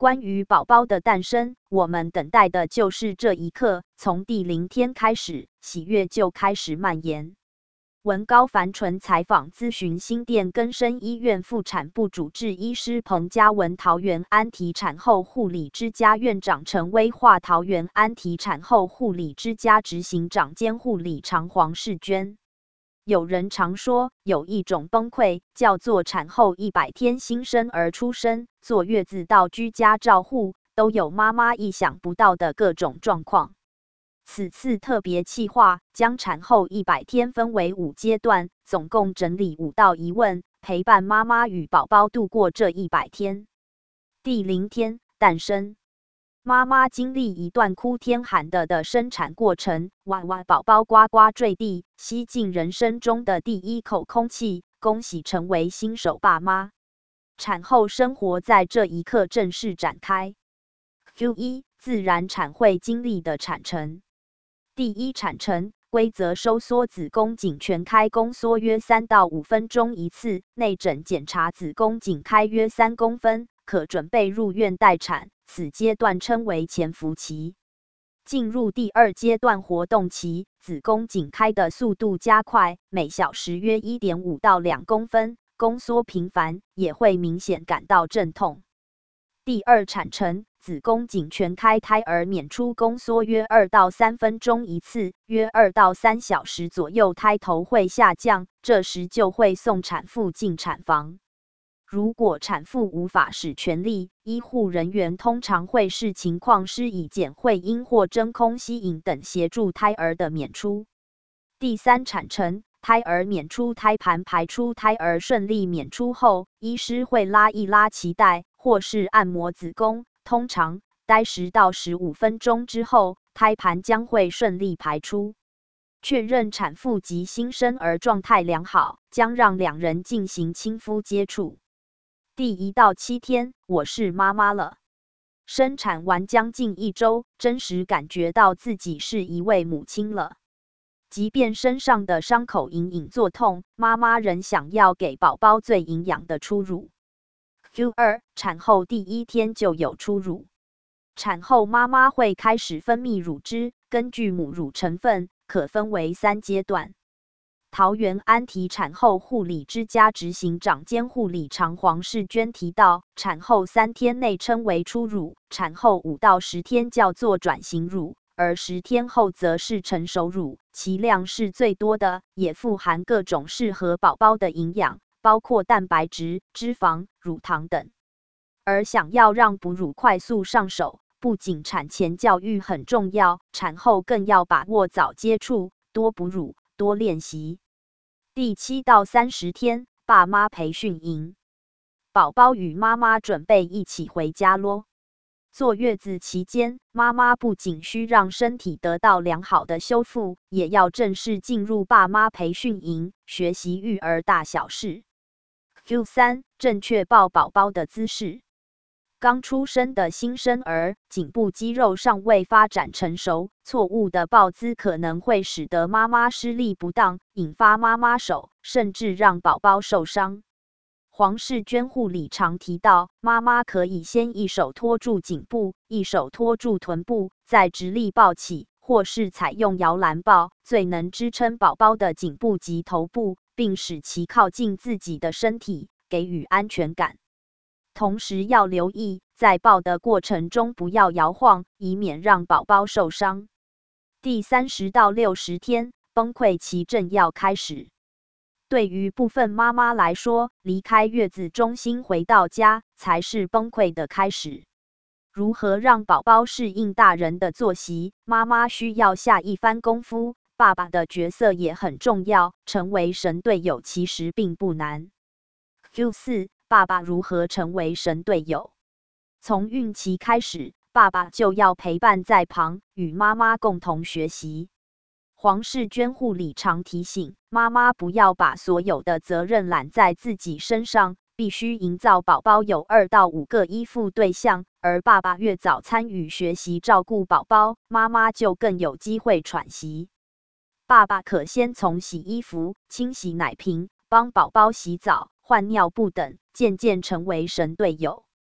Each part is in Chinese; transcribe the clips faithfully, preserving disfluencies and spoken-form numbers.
关于宝宝的诞生，我们等待的就是这一刻。从第零天开始，喜悦就开始蔓延。文高凡纯采访咨询新店更生医院妇产部主治医师彭嘉文，桃园安提产后护理之家院长陈威化，桃园安提产后护理之家执行长兼护理长黄世娟。有人常说，有一种崩溃叫做产后一百天新生儿出生，坐月子到居家照护，都有妈妈意想不到的各种状况。此次特别企划将产后一百天分为五阶段，总共整理五道疑问，陪伴妈妈与宝宝度过这一百天。第零天，诞生。妈妈经历一段哭天喊地的生产过程，哇哇，宝宝呱呱坠地，吸进人生中的第一口空气，恭喜成为新手爸妈。产后生活在这一刻正式展开。Q 一，自然产会经历的产程。第一产程，规则收缩子宫颈全开，宫缩约三到五分钟一次，内诊检查子宫颈开约三公分，可准备入院待产。此阶段称为潜伏期。进入第二阶段活动期，子宫颈开的速度加快，每小时约 一点五到两公分，宫缩频繁，也会明显感到阵痛。第二产程，子宫颈全开，胎儿娩出，宫缩约二到三分钟一次，约二到三小时左右，胎头会下降，这时就会送产妇进产房。如果产妇无法使全力，医护人员通常会视情况施以减会阴或真空吸引等协助胎儿的娩出。第三产程，胎儿娩出，胎盘排出，胎儿顺利娩出后，医师会拉一拉脐带，或是按摩子宫，通常待十到十五分钟之后，胎盘将会顺利排出。确认产妇及新生儿状态良好，将让两人进行亲肤接触。第一到七天，我是妈妈了。生产完将近一周，真实感觉到自己是一位母亲了。即便身上的伤口隐隐作痛，妈妈仍想要给宝宝最营养的初乳。Q 二，产后第一天就有初乳。产后妈妈会开始分泌乳汁，根据母乳成分，可分为三阶段。桃园安提产后护理之家执行长兼护理长黄世娟提到，产后三天内称为初乳，产后五到十天叫做转型乳，而十天后则是成熟乳，其量是最多的，也富含各种适合宝宝的营养，包括蛋白质、脂肪、乳糖等。而想要让哺乳快速上手，不仅产前教育很重要，产后更要把握早接触，多哺乳，多练习。第七到三十天，爸妈培训营，宝宝与妈妈准备一起回家咯。坐月子期间，妈妈不仅需让身体得到良好的修复，也要正式进入爸妈培训营，学习育儿大小事。Q 三，正确抱宝宝的姿势。刚出生的新生儿，颈部肌肉尚未发展成熟，错误的抱姿可能会使得妈妈施力不当，引发妈妈手，甚至让宝宝受伤。黄世娟护理常提到，妈妈可以先一手托住颈部，一手托住臀部，再直立抱起，或是采用摇篮抱，最能支撑宝宝的颈部及头部，并使其靠近自己的身体，给予安全感。同时要留意，在抱的过程中不要摇晃，以免让宝宝受伤。第三十到六十天，崩溃期正要开始。对于部分妈妈来说，离开月子中心回到家，才是崩溃的开始。如何让宝宝适应大人的作息，妈妈需要下一番功夫，爸爸的角色也很重要，成为神队友其实并不难。Q 四，爸爸如何成为神队友？从孕期开始，爸爸就要陪伴在旁，与妈妈共同学习。黄世娟护理常提醒妈妈，不要把所有的责任揽在自己身上，必须营造宝宝有二到五个依附对象，而爸爸越早参与学习照顾宝宝，妈妈就更有机会喘息。爸爸可先从洗衣服、清洗奶瓶、帮宝宝洗澡、换尿布等，渐渐成为神队友。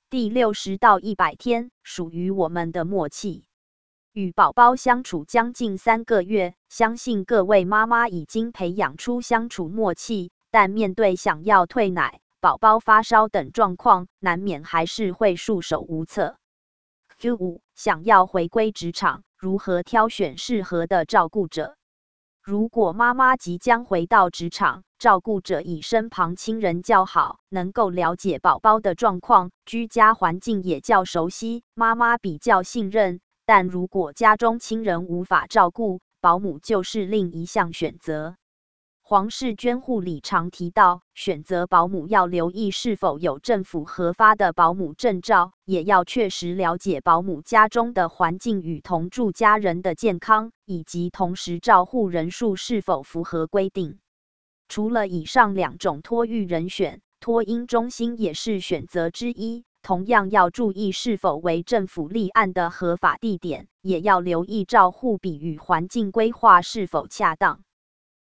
第六十到一百天，属于我们的默契。与宝宝相处将近三个月，相信各位妈妈已经培养出相处默契，但面对想要退奶、宝宝发烧等状况，难免还是会束手无策。Q 五，想要回归职场，如何挑选适合的照顾者？如果妈妈即将回到职场，照顾者以身旁亲人较好，能够了解宝宝的状况，居家环境也较熟悉，妈妈比较信任。但如果家中亲人无法照顾，保姆就是另一项选择。黄世娟护理常提到，选择保姆要留意是否有政府核发的保姆证照，也要确实了解保姆家中的环境与同住家人的健康，以及同时照护人数是否符合规定。除了以上两种托育人选，托婴中心也是选择之一。同样要注意是否为政府立案的合法地点，也要留意照护比与环境规划是否恰当。